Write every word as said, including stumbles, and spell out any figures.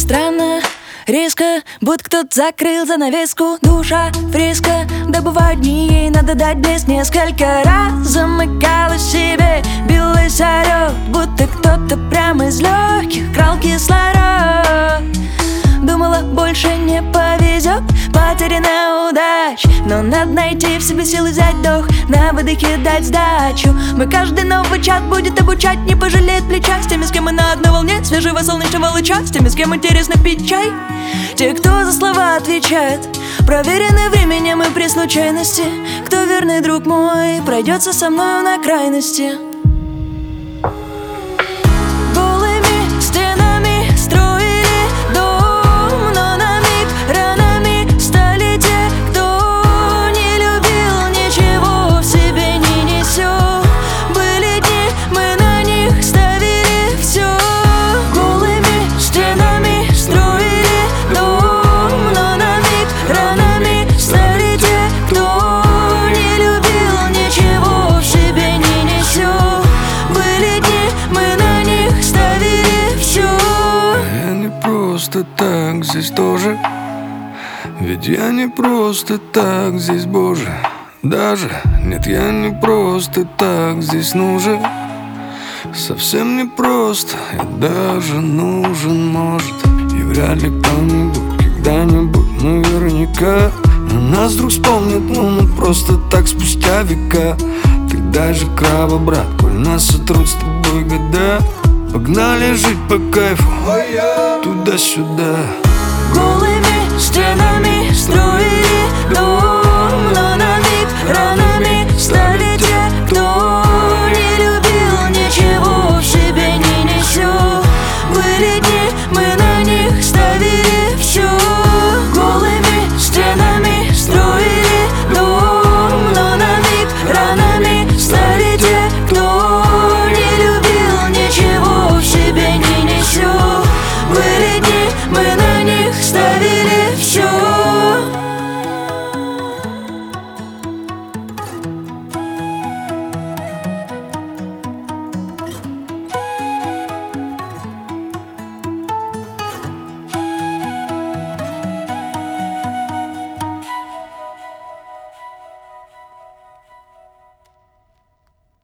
странно, резко, будто кто-то закрыл занавеску. Душа фреска, да бывают дни, ей надо дать блеск. Несколько раз замыкалась в себе, билась орёт, будто кто-то прямо из легких крал кислород. Думала, больше не повезет, потеряна удача, но надо найти в себе силы взять вдох, на выдохе дать сдачу. Мы каждый новый чат будет обучать, не пожалеет плеча. С теми, с кем мы на одной волне, свежего солнечного луча. С теми, с кем интересно пить чай. Те, кто за слова отвечает, проверены временем и при случайности. Кто верный друг мой, пройдется со мною на крайности. Просто так здесь тоже, ведь я не просто так здесь, Боже. Даже, нет, я не просто так здесь нужен. Совсем не просто, я даже нужен, может. И вряд ли кто-нибудь, когда-нибудь, наверняка на нас вдруг вспомнит, ну, ну просто так спустя века. Ты даже краба, брат, коль нас сотрут с тобой года. Погнали жить по кайфу, туда-сюда. Голыми стенами строить